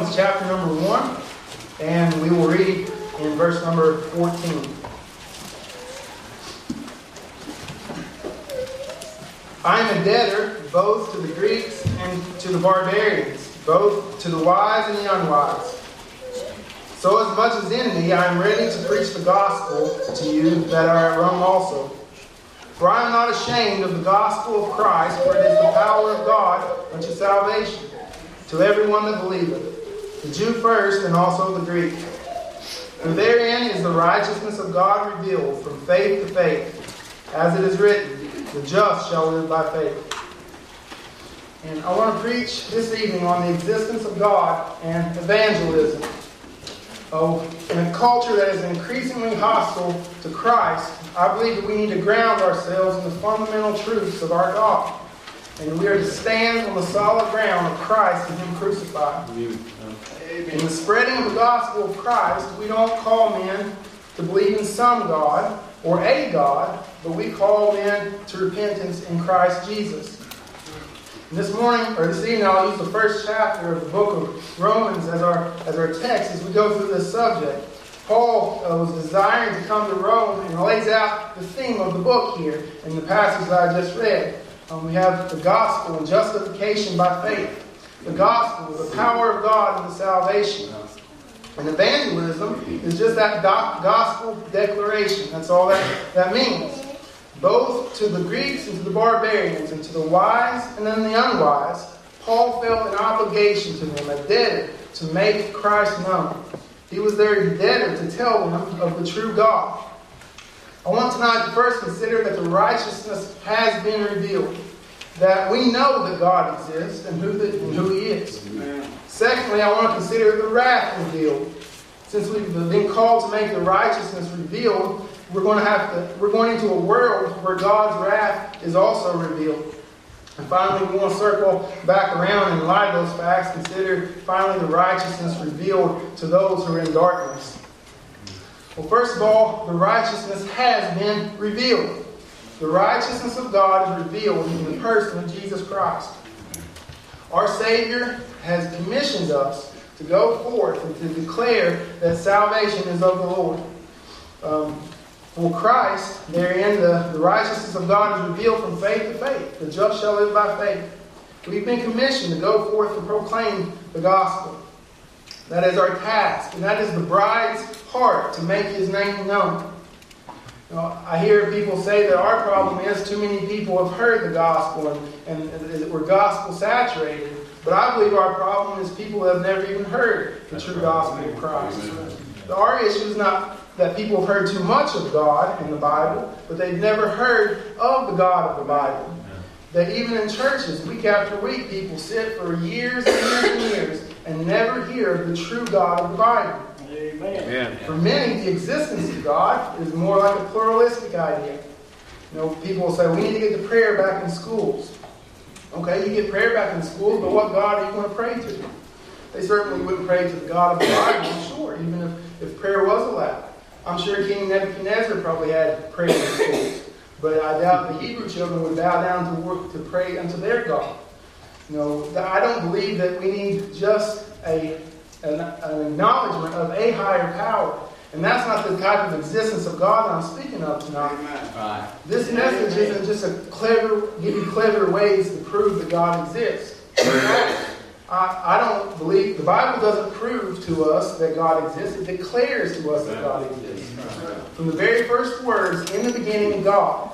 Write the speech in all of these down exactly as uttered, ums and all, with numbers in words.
Romans chapter number one, and we will read in verse number fourteen. I am a debtor both to the Greeks and to the barbarians, both to the wise and the unwise. So as much as in me, I am ready to preach the gospel to you that are at Rome also. For I am not ashamed of the gospel of Christ, for it is the power of God unto salvation, to everyone that believeth, the Jew first, and also the Greek. For therein is the righteousness of God revealed from faith to faith, as it is written, the just shall live by faith. And I want to preach this evening on the existence of God and evangelism. Oh, in a culture that is increasingly hostile to Christ, I believe that we need to ground ourselves in the fundamental truths of our God. And we are to stand on the solid ground of Christ and Him crucified. Amen. In the spreading of the gospel of Christ, we don't call men to believe in some God or a God, but we call men to repentance in Christ Jesus. And this morning, or this evening, I'll use the first chapter of the book of Romans as our as our text as we go through this subject. Paul uh, was desiring to come to Rome and lays out the theme of the book here in the passage that I just read. Um, we have the gospel and justification by faith. The gospel, the power of God and the salvation. And evangelism is just that do- gospel declaration. That's all that, that means. Both to the Greeks and to the barbarians, and to the wise and then the unwise, Paul felt an obligation to them, a debtor to make Christ known. He was their debtor to tell them of the true God. I want tonight to first consider that the righteousness has been revealed. That we know that God exists and who, the, and who He is. Amen. Secondly, I want to consider the wrath revealed. Since we've been called to make the righteousness revealed, we're going to have to. We're going into a world where God's wrath is also revealed. And finally, we want to circle back around and in light of those facts, consider finally the righteousness revealed to those who are in darkness. Well, first of all, the righteousness has been revealed. The righteousness of God is revealed in the person of Jesus Christ. Our Savior has commissioned us to go forth and to declare that salvation is of the Lord. Um, for Christ, therein the, the righteousness of God is revealed from faith to faith. The just shall live by faith. We've been commissioned to go forth and proclaim the gospel. That is our task, and that is the bride's part, to make His name known. You know, I hear people say that our problem is too many people have heard the gospel and, and, and we're gospel saturated. But I believe our problem is people have never even heard the true gospel of Christ. Our issue is not that people have heard too much of God in the Bible, but they've never heard of the God of the Bible. That even in churches, week after week, people sit for years and years and years and never hear the true God of the Bible. Amen. For many, the existence of God is more like a pluralistic idea. You know, people will say, we need to get the prayer back in schools. Okay, you get prayer back in schools, but what God are you going to pray to? They certainly wouldn't pray to the God of the Bible, I'm sure, even if, if prayer was allowed. I'm sure King Nebuchadnezzar probably had prayer in schools, but I doubt the Hebrew children would bow down to work to pray unto their God. You know, I don't believe that we need just a An, an acknowledgement of a higher power. And that's not the type of existence of God that I'm speaking of tonight. Right. This message isn't just a clever, give you clever ways to prove that God exists. I, I don't believe, the Bible doesn't prove to us that God exists. It declares to us that God exists. From the very first words, in the beginning, God.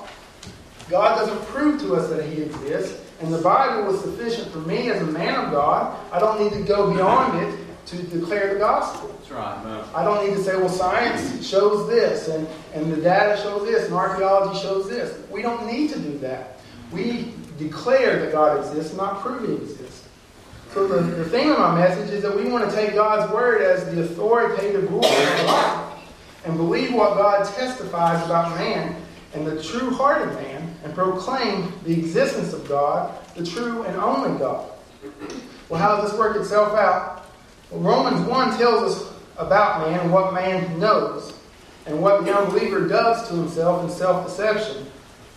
God doesn't prove to us that He exists. And the Bible was sufficient for me as a man of God. I don't need to go beyond it to declare the gospel. That's right. No. I don't need to say, well, science shows this, and, and the data shows this, and archaeology shows this. We don't need to do that. We declare that God exists, not prove He exists. So the, the thing of my message is that we want to take God's word as the authoritative rule of our life and believe what God testifies about man and the true heart of man and proclaim the existence of God, the true and only God. Well, how does this work itself out? Well, Romans one tells us about man and what man knows and what the unbeliever does to himself in self-deception.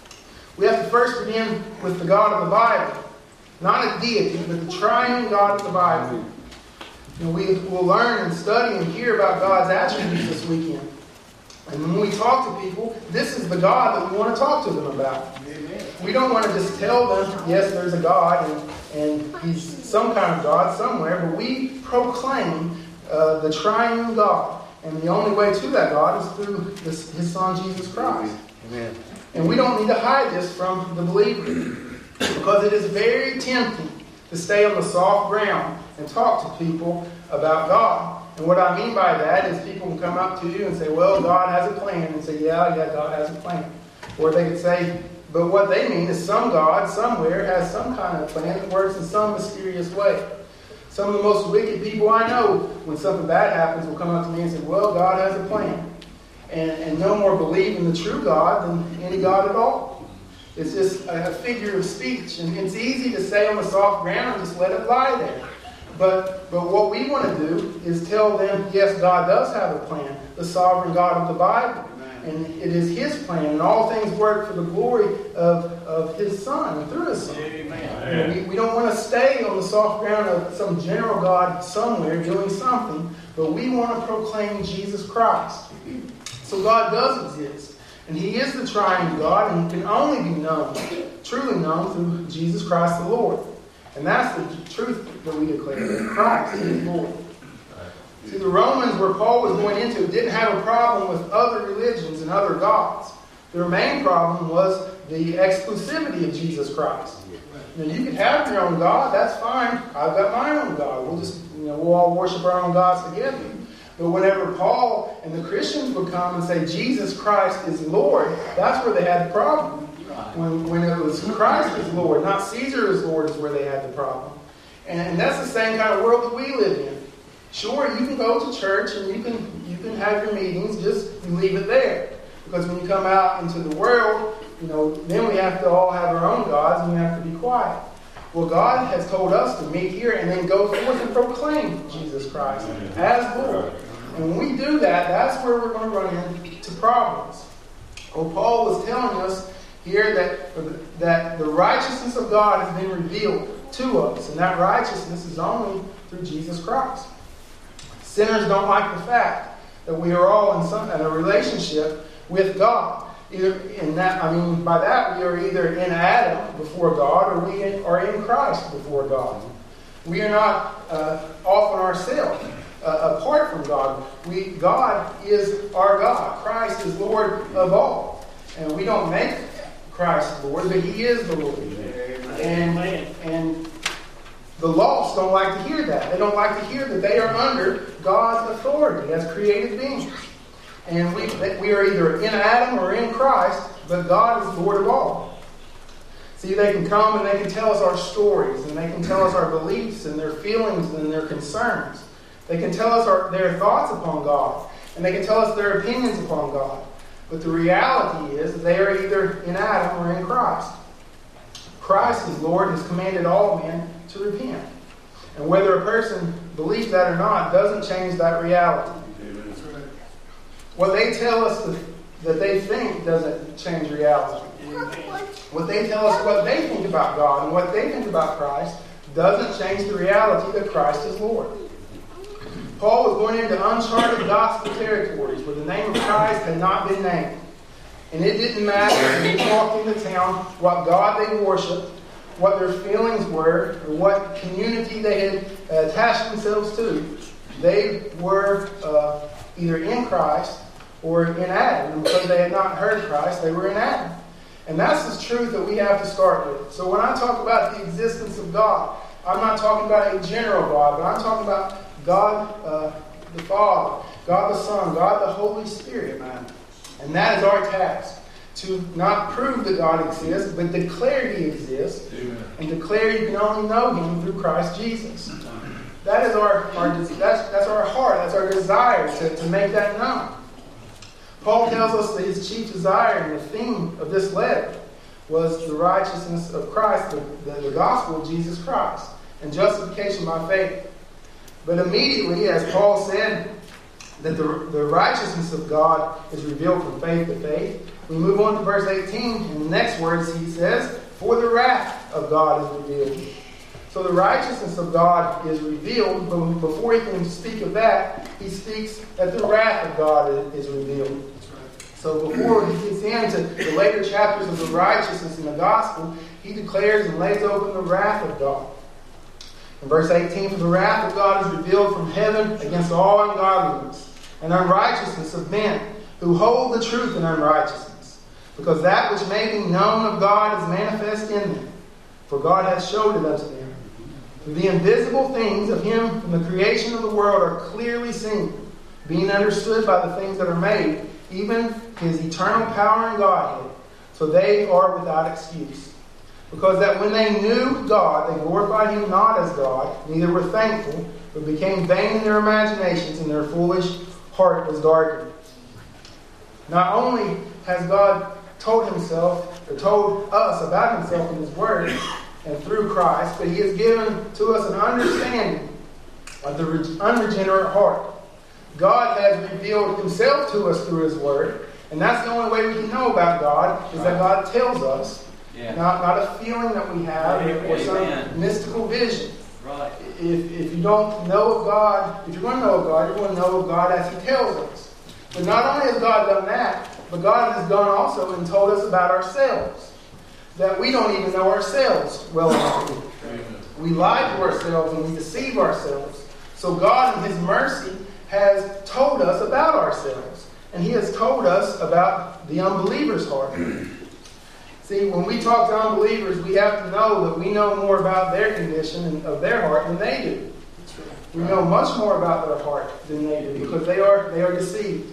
We have to first begin with the God of the Bible. Not a deity, but the triune God of the Bible. And we will learn and study and hear about God's attributes this weekend. And when we talk to people, this is the God that we want to talk to them about. Amen. We don't want to just tell them, yes, there's a God, and, and He's some kind of God somewhere, but we proclaim uh, the triune God. And the only way to that God is through this, His Son, Jesus Christ. Amen. And we don't need to hide this from the believer, because it is very tempting to stay on the soft ground and talk to people about God. And what I mean by that is people can come up to you and say, well, God has a plan. And say, yeah, yeah, God has a plan. Or they could say, but what they mean is some God somewhere has some kind of plan that works in some mysterious way. Some of the most wicked people I know, when something bad happens, will come up to me and say, well, God has a plan. And, and no more believe in the true God than any God at all. It's just a figure of speech. And it's easy to stay on the soft ground and just let it lie there. But, but what we want to do is tell them, yes, God does have a plan. The sovereign God of the Bible. And it is His plan. And all things work for the glory of, of His Son and through His Son. Amen. We, we don't want to stay on the soft ground of some general God somewhere doing something. But we want to proclaim Jesus Christ. So God does exist. And He is the triune God, and He can only be known, truly known, through Jesus Christ the Lord. And that's the truth that we declare, that Christ is Lord. See, the Romans, where Paul was going into, didn't have a problem with other religions and other gods. Their main problem was the exclusivity of Jesus Christ. Now, you can have your own God, that's fine. I've got my own God. We'll just, you know, we'll all worship our own gods together. But whenever Paul and the Christians would come and say Jesus Christ is Lord, that's where they had the problem. When, when it was Christ is Lord, not Caesar is Lord, is where they had the problem. And that's the same kind of world that we live in. Sure, you can go to church and you can you can have your meetings, just you leave it there. Because when you come out into the world, you know, then we have to all have our own gods and we have to be quiet. Well, God has told us to meet here and then go forth and proclaim Jesus Christ as Lord. And when we do that, that's where we're going to run into problems. Well, Paul was telling us here that, that the righteousness of God has been revealed to us. And that righteousness is only through Jesus Christ. Sinners don't like the fact that we are all in, some, in a relationship with God. Either in that, I mean, by that we are either in Adam before God, or we are in Christ before God. We are not uh, off on ourselves, uh, apart from God. We God is our God. Christ is Lord of all, and we don't make Christ Lord, but He is the Lord. And and the lost don't like to hear that. They don't like to hear that they are under God's authority as created beings. And we, we are either in Adam or in Christ, but God is Lord of all. See, they can come and they can tell us our stories, and they can tell us our beliefs and their feelings and their concerns. They can tell us our, their thoughts upon God, and they can tell us their opinions upon God. But the reality is that they are either in Adam or in Christ. Christ is Lord and has commanded all men to repent. And whether a person believes that or not doesn't change that reality. What they tell us that they think doesn't change reality. What they tell us what they think about God and what they think about Christ doesn't change the reality that Christ is Lord. Paul was going into uncharted gospel territories where the name of Christ had not been named. And it didn't matter when he walked into town what God they worshiped, what their feelings were, or what community they had uh, attached themselves to. They were uh, either in Christ or in Adam. And because they had not heard Christ, they were in Adam. And that's the truth that we have to start with. So when I talk about the existence of God, I'm not talking about a general God, but I'm talking about God uh, the Father, God the Son, God the Holy Spirit, man. And that is our task. To not prove that God exists, but declare He exists. Amen. And declare you can only know Him through Christ Jesus. That is our, our that's, that's our heart, that's our desire to, to make that known. Paul tells us that his chief desire and the theme of this letter was the righteousness of Christ, the, the, the gospel of Jesus Christ, and justification by faith. But immediately, as Paul said, that the, the righteousness of God is revealed from faith to faith, we move on to verse eighteen, and the next words he says, for the wrath of God is revealed. So So the righteousness of God is revealed, but before he can speak of that, he speaks that the wrath of God is revealed. So before he gets into the later chapters of the righteousness in the gospel, he declares and lays open the wrath of God. In verse eighteen, for the wrath of God is revealed from heaven against all ungodliness and unrighteousness of men who hold the truth in unrighteousness, because that which may be known of God is manifest in them, for God hath showed it unto them. For the invisible things of him from the creation of the world are clearly seen, being understood by the things that are made, even his eternal power and Godhead, so they are without excuse. Because that when they knew God, they glorified him not as God, neither were thankful, but became vain in their imaginations, and their foolish heart was darkened. Not only has God told himself, or told us about himself in his word, and through Christ, but he has given to us an understanding of the unregenerate heart. God has revealed himself to us through his word, and that's the only way we can know about God, is that God tells us. Yeah. Not, not a feeling that we have, Amen. Or some mystical vision. Right. If, if you don't know of God, if you're going to know of God, you're going to know of God as he tells us. But not only has God done that, but God has done also and told us about ourselves. That we don't even know ourselves well enough. We lie to ourselves and we deceive ourselves. So God in his mercy has told us about ourselves. And he has told us about the unbeliever's heart. See, when we talk to unbelievers, we have to know that we know more about their condition and of their heart than they do. We know much more about their heart than they do, because they are they are deceived.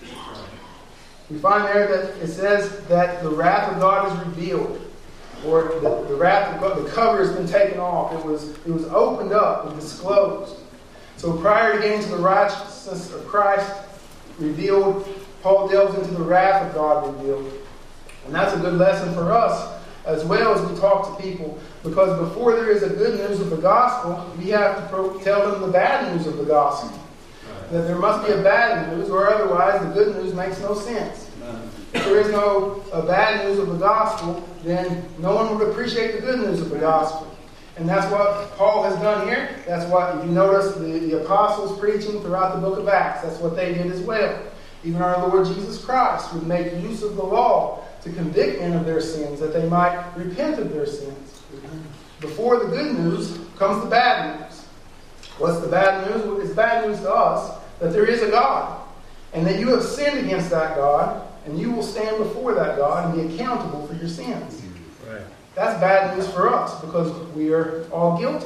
We find there that it says that the wrath of God is revealed, or the, the wrath of God, the cover has been taken off. It was it was opened up and disclosed. So prior to getting to the righteousness of Christ revealed, Paul delves into the wrath of God revealed. And that's a good lesson for us as well as we talk to people. Because before there is a good news of the gospel, we have to pro- tell them the bad news of the gospel. Right. That there must be a bad news, or otherwise the good news makes no sense. Right. If there is no uh, bad news of the gospel, then no one would appreciate the good news of the gospel. And that's what Paul has done here. That's what, if you notice, the, the apostles preaching throughout the book of Acts, that's what they did as well. Even our Lord Jesus Christ would make use of the law to convict men of their sins, that they might repent of their sins. Before the good news comes the bad news. What's the bad news? It's bad news to us that there is a God, and that you have sinned against that God, and you will stand before that God and be accountable for your sins. Right. That's bad news for us, because we are all guilty.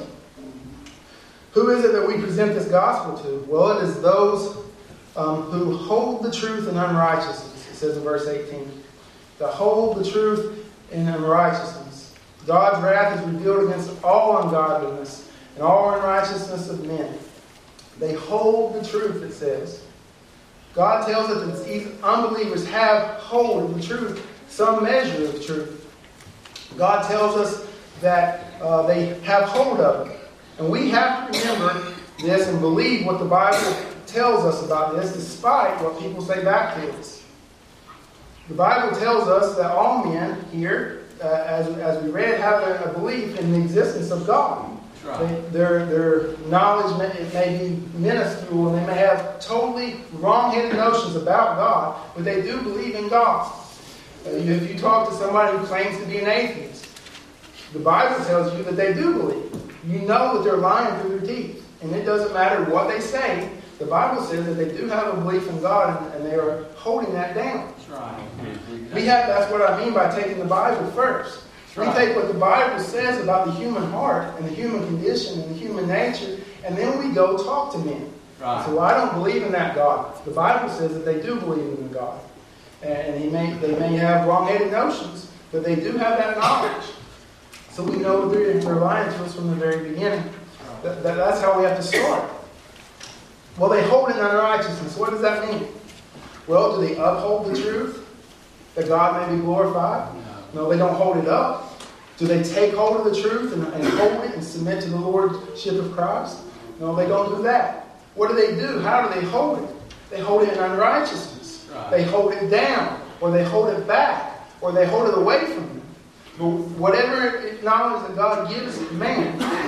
Who is it that we present this gospel to? Well, it is those um, who hold the truth in unrighteousness, it says in verse eighteen. To hold the truth in unrighteousness. God's wrath is revealed against all ungodliness and all unrighteousness of men. They hold the truth, it says. God tells us that these unbelievers have hold of the truth, some measure of truth. God tells us that uh, they have hold of it. And we have to remember this and believe what the Bible tells us about this, despite what people say back to us. The Bible tells us that all men here, uh, as, as we read, have a, a belief in the existence of God. Right. They, their, their knowledge may, it may be minuscule, and they may have totally wrong-headed notions about God, but they do believe in God. Uh, if you talk to somebody who claims to be an atheist, the Bible tells you that they do believe. You know that they're lying through their teeth, and it doesn't matter what they say. The Bible says that they do have a belief in God, and, and they are holding that down. That's right. We have, that's what I mean by taking the Bible first. Right. We take what the Bible says about the human heart and the human condition and the human nature, and then we go talk to men. Right. So, well, I don't believe in that God. The Bible says that they do believe in the God. And he may, they may have wrong-headed notions, but they do have that knowledge. So we know that they're, they're lying to us from the very beginning. That, that, that's how we have to start. Well, they hold it in unrighteousness. What does that mean? Well, do they uphold the truth that God may be glorified? No, no, they don't hold it up. Do they take hold of the truth and, and hold it and submit to the Lordship of Christ? No, they don't do that. What do they do? How do they hold it? They hold it in unrighteousness. Right. They hold it down, or they hold it back, or they hold it away from them. But whatever knowledge that God gives man,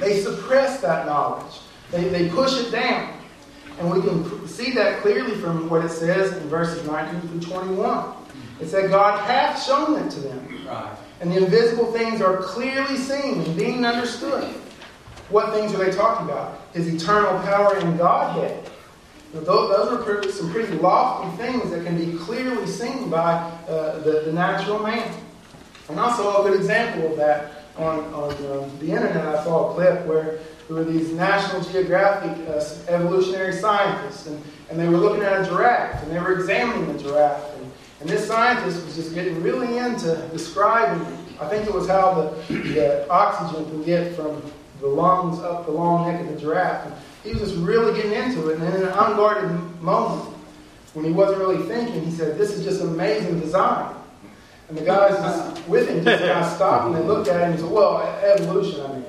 They suppress that knowledge. They, they push it down. And we can see that clearly from what it says in verses nineteen through twenty-one. It said, God hath shown it to them. Right. And the invisible things are clearly seen and being understood. What things are they talking about? His eternal power in Godhead. Those, those are pretty, some pretty lofty things that can be clearly seen by uh, the, the natural man. And also a good example of that on, on uh, the internet, I saw a clip where there were these National Geographic uh, evolutionary scientists, and, and they were looking at a giraffe, and they were examining the giraffe. And, and this scientist was just getting really into describing, I think it was how the, the oxygen can get from the lungs up the long neck of the giraffe. And he was just really getting into it. And in an unguarded moment, when he wasn't really thinking, he said, this is just amazing design. And the guys just with him just kind of stopped and they looked at him and said, well, evolution, I mean.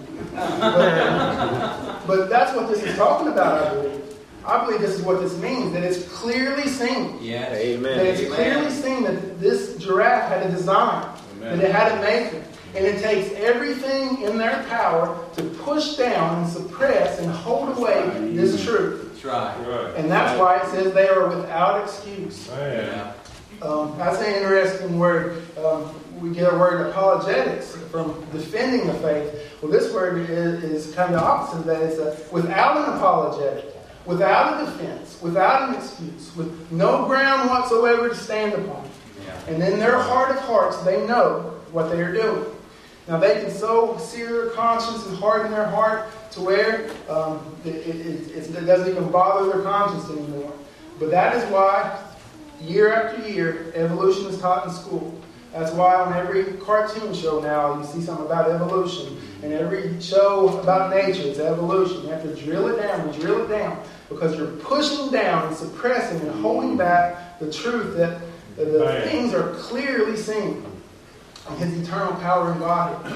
But, but that's what this is talking about, I believe. I believe this is what this means, that it's clearly seen. Yes. Amen. That it's Amen. clearly seen that this giraffe had a design, Amen. that it had a maker. And it takes everything in their power to push down and suppress and hold away this truth. That's right. Right. And that's why it says they are without excuse. Yeah. Um, that's an interesting word. Um, we get a word apologetics from defending the faith. Well, this word is, is kind of the opposite of that. It's a, without an apologetic, without a defense, without an excuse, with no ground whatsoever to stand upon. Yeah. And in their heart of hearts, they know what they are doing. Now, they can so sear their conscience and harden their heart to where um, it, it, it, it doesn't even bother their conscience anymore. But that is why, year after year, evolution is taught in school. That's why on every cartoon show now, you see something about evolution. And every show about nature, it's evolution. You have to drill it down and drill it down. Because you're pushing down and suppressing and holding back the truth that, that the Right. things are clearly seen. And His eternal power in God.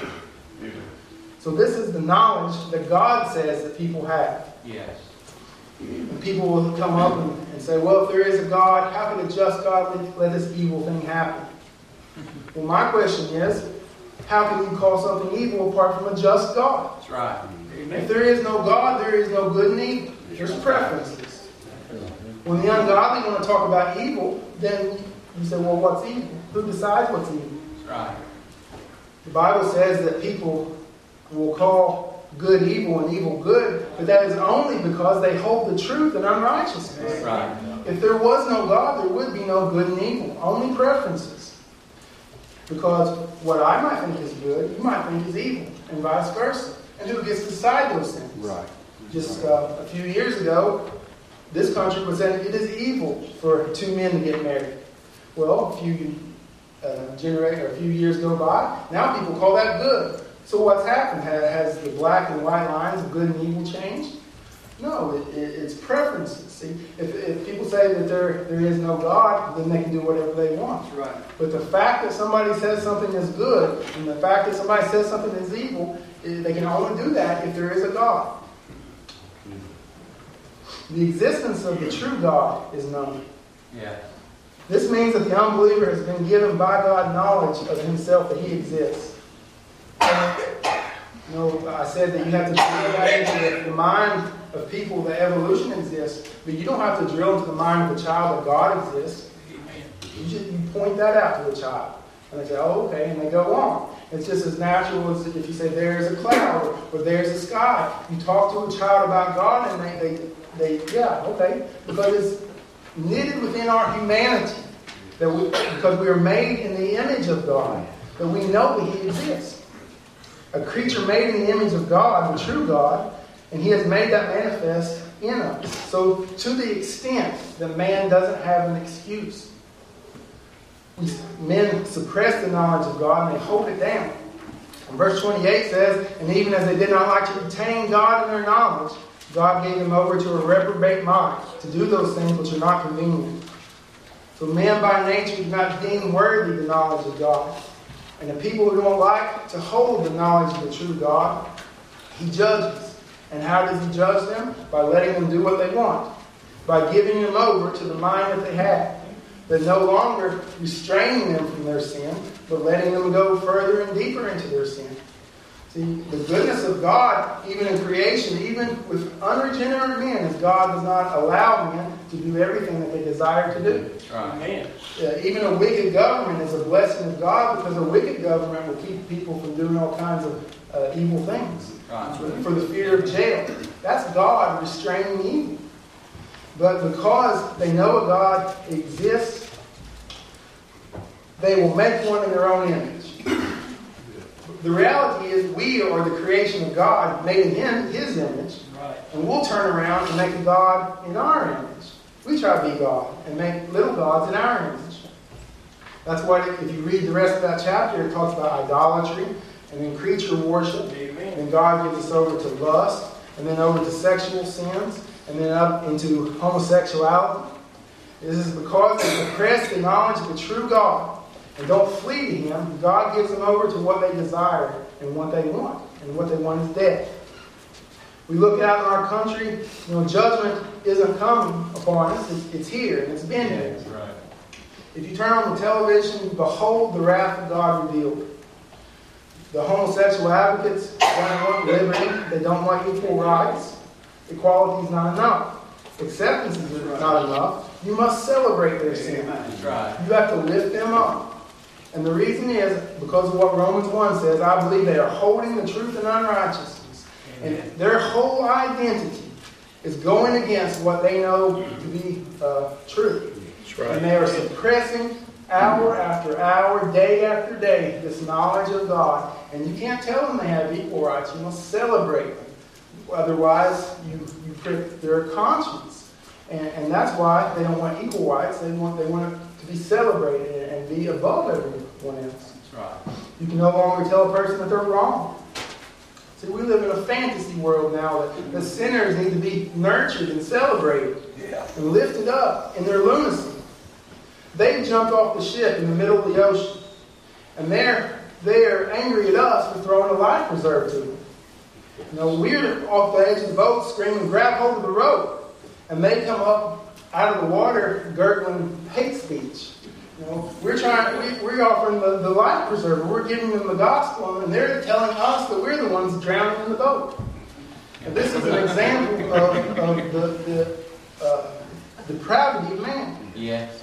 So this is the knowledge that God says that people have. Yes. And people will come up and, and say, well, if there is a God, how can a just God let, let this evil thing happen? Well, my question is, how can you call something evil apart from a just God? That's right. If there is no God, there is no good and evil. There's preferences. When the ungodly want to talk about evil, then you say, well, what's evil? Who decides what's evil? That's right. The Bible says that people will call good evil and evil good, but that is only because they hold the truth in unrighteousness. That's right. If there was no God, there would be no good and evil, only preferences. Because what I might think is good, you might think is evil, and vice versa. And who gets to decide those things? Right. Just uh, a few years ago, this country was saying it is evil for two men to get married. Well, a few uh, generate or a few years go by, now people call that good. So what's happened? Has the black and white lines of good and evil changed? No, it, it, it's preferences. See, if, if people say that there there is no God, then they can do whatever they want. That's right. But the fact that somebody says something is good, and the fact that somebody says something is evil, they can only do that if there is a God. The existence of the true God is known. Yeah. This means that the unbeliever has been given by God knowledge of himself that he exists. You know, I said that you have to drill that into the mind of people that evolution exists, but you don't have to drill into the mind of a child that God exists. You just you point that out to a child, and they say, "Oh, okay," and they go on. It's just as natural as if you say, "There's a cloud," or, or "There's a sky." You talk to a child about God, and they, they, they yeah, okay, because it's knitted within our humanity that we, because we are made in the image of God, that we know that He exists. A creature made in the image of God, the true God, and He has made that manifest in us. So to the extent that man doesn't have an excuse, we, men suppress the knowledge of God and they hold it down. And verse twenty-eight says, and even as they did not like to retain God in their knowledge, God gave them over to a reprobate mind to do those things which are not convenient. So men by nature do not deem worthy the knowledge of God. And the people who don't like to hold the knowledge of the true God, He judges. And how does He judge them? By letting them do what they want. By giving them over to the mind that they have. But no longer restraining them from their sin, but letting them go further and deeper into their sin. See, the goodness of God, even in creation, even with unregenerate men, is God does not allow men to do everything that they desire to do. Amen. Uh, even a wicked government is a blessing of God, because a wicked government will keep people from doing all kinds of uh, evil things. Right. For the fear of jail. That's God restraining evil. But because they know a God exists, they will make one in their own image. The reality is we are the creation of God, made in Him, His image. Right. And we'll turn around and make a God in our image. We try to be God and make little gods in our image. That's why if you read the rest of that chapter, it talks about idolatry and then creature worship. Amen. And God gives us over to lust, and then over to sexual sins, and then up into homosexuality. This is because they suppress the knowledge of the true God and don't flee to Him. God gives them over to what they desire and what they want. And what they want is death. We look out in our country, you know, judgment isn't coming upon us. It's, it's here, and it's been here. That's right. If you turn on the television, behold the wrath of God revealed. The homosexual advocates don't want liberty. They don't want equal rights. Equality is not enough. Acceptance is not enough. You must celebrate their sin. That's right. You have to lift them up. And the reason is because of what Romans one says. I believe they are holding the truth in unrighteousness. And their whole identity is going against what they know to be uh, true. That's right. And they are suppressing hour after hour, day after day, this knowledge of God. And you can't tell them they have equal rights. You must celebrate them. Otherwise, you, you prick their conscience. And, and that's why they don't want equal rights. They want, they want it to be celebrated and be above everyone else. That's right. You can no longer tell a person that they're wrong. See, we live in a fantasy world now that the sinners need to be nurtured and celebrated and lifted up in their lunacy. They jumped off the ship in the middle of the ocean. And they're, they're angry at us for throwing a life preserver to them. You know, we're off the edge of the boat screaming, grab hold of the rope. And they come up out of the water gurgling hate speech. You know, we're trying, we, we're offering the, the life preserver. We're giving them the gospel, and they're telling us that we're the ones drowning in the boat. And this is an example of, of the, the uh, depravity of man. Yes.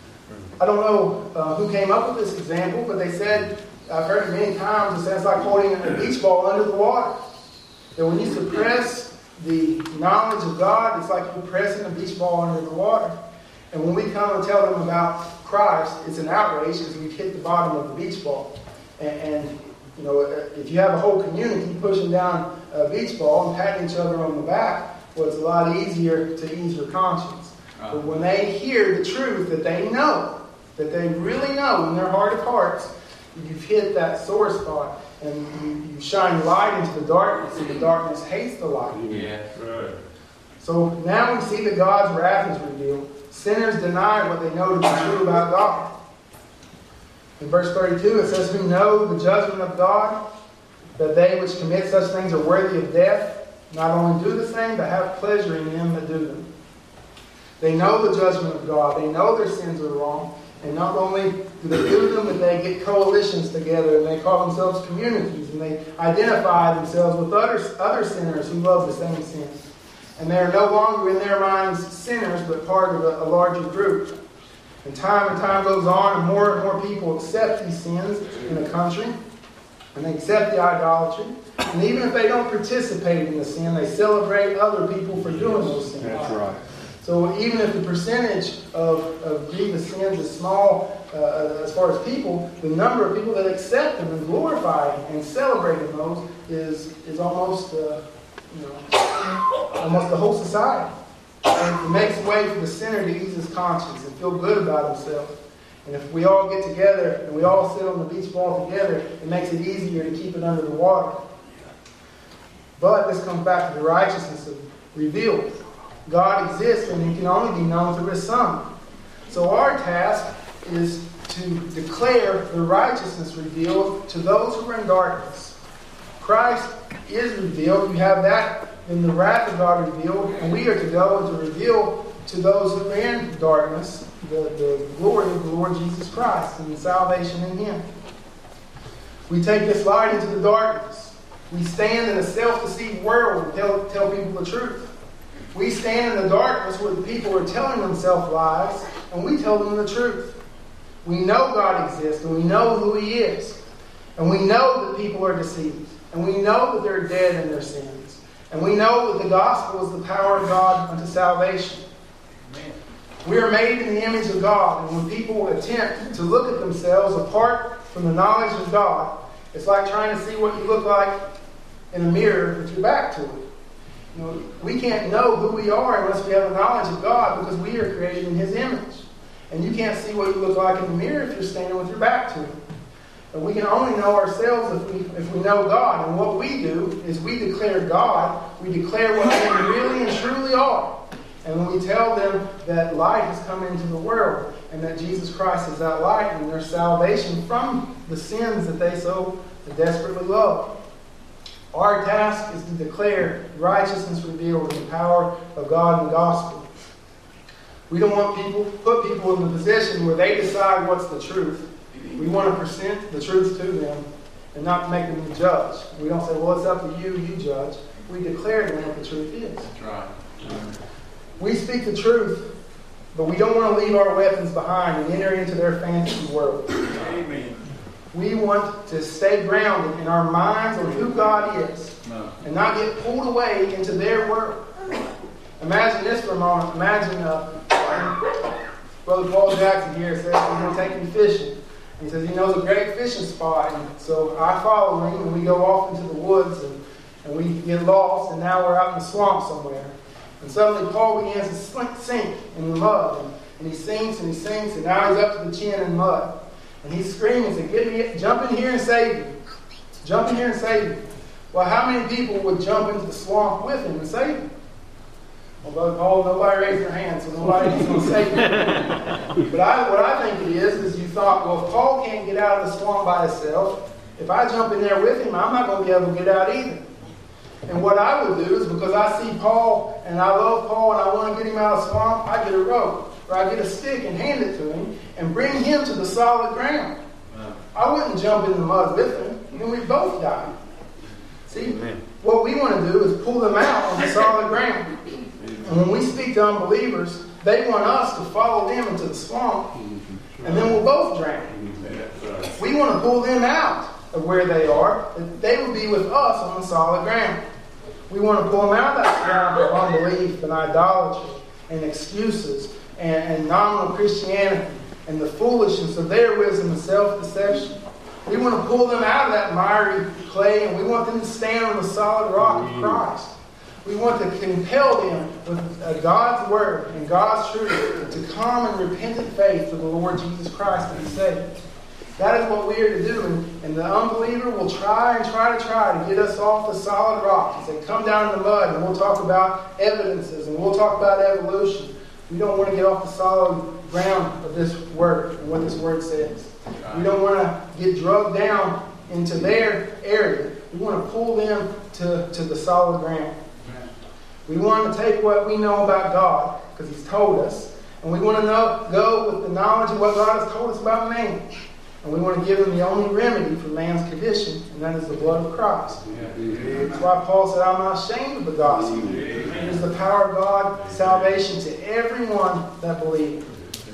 I don't know uh, who came up with this example, but they said, I've heard it many times, it sounds like holding a beach ball under the water. That when you suppress the knowledge of God, it's like you're pressing a beach ball under the water. And when we come and tell them about Christ, it's an outrage because we've hit the bottom of the beach ball. And, and you know, if you have a whole community pushing down a beach ball and patting each other on the back, well, it's a lot easier to ease your conscience. Uh-huh. But when they hear the truth that they know, that they really know in their heart of hearts, you've hit that sore spot. And you, you shine light into the darkness, and the darkness hates the light. Yeah. Right. So now we see that God's wrath is revealed. Sinners deny what they know to be true about God. In verse thirty-two, it says, who know the judgment of God, that they which commit such things are worthy of death, not only do the same, but have pleasure in them that do them. They know the judgment of God. They know their sins are wrong. And not only do they do them, but they get coalitions together and they call themselves communities and they identify themselves with other, other sinners who love the same sin. And they are no longer in their minds sinners, but part of a, a larger group. And time and time goes on, and more and more people accept these sins in the country. And they accept the idolatry. And even if they don't participate in the sin, they celebrate other people for doing those sins. That's right. So even if the percentage of, of grievous sins is small uh, as far as people, the number of people that accept them and glorify and celebrate those is is almost uh, you know almost the whole society. And it makes way for the sinner to ease his conscience and feel good about himself. And if we all get together and we all sit on the beach ball together, it makes it easier to keep it under the water. But this comes back to the righteousness of revealed. God exists and He can only be known through His Son. So our task is to declare the righteousness revealed to those who are in darkness. Christ is revealed. You have that in the wrath of God revealed. And we are to go and to reveal to those who are in darkness the, the glory of the Lord Jesus Christ and the salvation in Him. We take this light into the darkness. We stand in a self-deceived world and tell, tell people the truth. We stand in the darkness where the people are telling themselves lies, and we tell them the truth. We know God exists, and we know who He is. And we know that people are deceived. And we know that they're dead in their sins. And we know that the gospel is the power of God unto salvation. Amen. We are made in the image of God, and when people attempt to look at themselves apart from the knowledge of God, it's like trying to see what you look like in a mirror with your back to it. You know, we can't know who we are unless we have the knowledge of God, because we are created in His image. And you can't see what you look like in the mirror if you're standing with your back to it. And we can only know ourselves if we if we know God. And what we do is we declare God. We declare what they really and truly are. And when we tell them that light has come into the world and that Jesus Christ is that light and their salvation from the sins that they so desperately love. Our task is to declare righteousness revealed in the power of God and the gospel. We don't want people, put people in the position where they decide what's the truth. We want to present the truth to them and not make them the judge. We don't say, well, it's up to you, you judge. We declare to them what the truth is. That's right. We speak the truth, but we don't want to leave our weapons behind and enter into their fantasy world. Amen. We want to stay grounded in our minds on who God is and not get pulled away into their world. Imagine this for a moment. Imagine uh, Brother Paul Jackson here says he's going to take me fishing. He says he knows a great fishing spot. And so I follow him and we go off into the woods and, and we get lost, and now we're out in the swamp somewhere. And suddenly Paul begins to sink in the mud. And, and he sinks and he sinks, and now he's up to the chin in mud. And he's screaming, saying, "Get me, jump in here and save me. Jump in here and save me." Well, how many people would jump into the swamp with him and save him? Well, Brother Paul, nobody raised their hand, so nobody's going to save him. But I, what I think it is, is you thought, well, if Paul can't get out of the swamp by himself, if I jump in there with him, I'm not going to be able to get out either. And what I would do is, because I see Paul, and I love Paul, and I want to get him out of the swamp, I get a rope, or I get a stick and hand it to him, and bring him to the solid ground. Wow. I wouldn't jump in the mud with him, then we'd both die. See, Amen. What we want to do is pull them out on the solid ground. And when we speak to unbelievers, they want us to follow them into the swamp, and then we'll both drown. We want to pull them out of where they are, that they will be with us on the solid ground. We want to pull them out of that swamp of unbelief and idolatry and excuses and, and nominal Christianity and the foolishness of their wisdom and self-deception. We want to pull them out of that miry clay, and we want them to stand on the solid rock of Christ. We want to compel them with uh, God's word and God's truth to come in repentant faith to the Lord Jesus Christ and be saved. That is what we are to do. And, and the unbeliever will try and try to try to get us off the solid rock. He said, come down in the mud and we'll talk about evidences and we'll talk about evolution. We don't want to get off the solid ground of this word and what this word says. We don't want to get drugged down into their area. We want to pull them to, to the solid ground. We want to take what we know about God, because He's told us, and we want to know, go with the knowledge of what God has told us about man. And we want to give them the only remedy for man's condition, and that is the blood of Christ. Yeah. That's why Paul said, I'm not ashamed of the gospel. Yeah. It is the power of God, salvation to everyone that believes.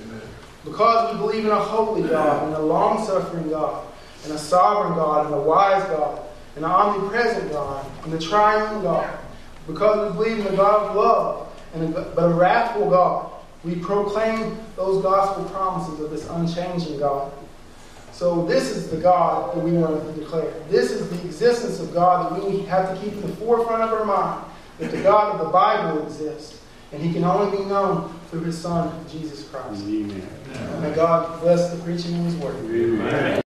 Because we believe in a holy God, and a long-suffering God, and a sovereign God, and a wise God, and an omnipresent God, and the triune God. Because we believe in the God of love, and a, but a wrathful God, we proclaim those gospel promises of this unchanging God. So this is the God that we want to declare. This is the existence of God that we have to keep in the forefront of our mind. That the God of the Bible exists. And He can only be known through His Son, Jesus Christ. Amen. May God bless the preaching of His word. Amen.